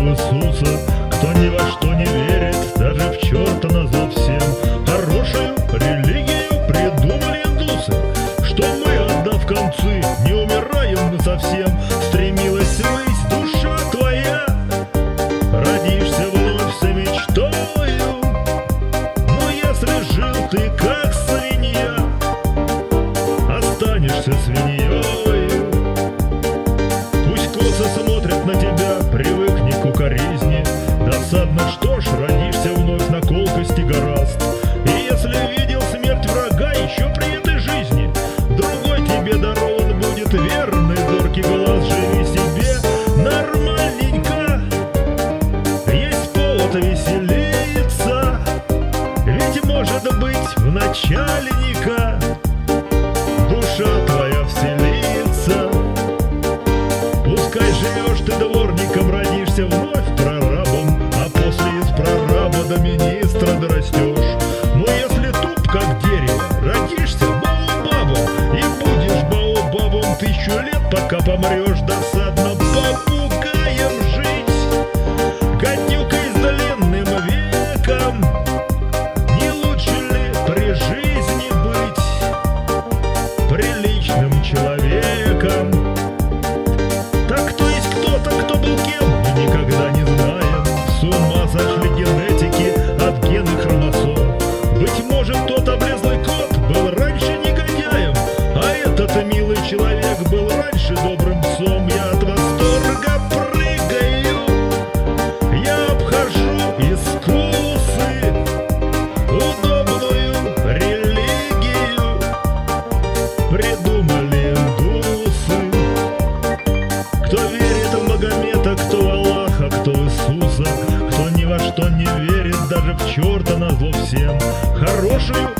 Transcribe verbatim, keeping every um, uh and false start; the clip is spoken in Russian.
в Иисуса, кто ни во что не верит, даже в черта назло всем. Хорошую религию придумали индусы, что мы, отдав концы, не умираем мы совсем. Стремилась ввысь душа твоя, родишься вновь со мечтою. Но если жил ты как свинья, останешься свиньей. Пусть косо смотрят на тебя, привыкни к укоризне. Досадно, что ж, родишься вновь на колкости гораст. И если видел смерть врага еще при этой жизни, другой тебе дарован будет верный зоркий глаз. Живи себе нормальненько, есть повод веселиться, ведь может быть в начальника душа твоя вселится. Пускай живешь ты дворником, родишься вновь прорабом, а после из прораба до министра дорастешь. Но если туп как дерево, родишься баобабом и будешь баобабом тысячу лет, пока помрешь. Досадно попугаем жить, гадюкой с длинным веком. Не лучше ли при жизни быть приличным человеком? Так кто есть кто-то, кто был кем, мы никогда не знаем. С ума сошли генетики от генных хромосом. Быть может, тот облезлый кот был раньше негодяем, а этот милый человек был раньше добрым псом. Я от восторга прыгаю, я обхожу искусы, удобную религию придумали индусы. Кто верит в Магомета, кто в Аллаха, кто в Иисуса, кто ни во что не верит, даже в черта назло всем. Хорошую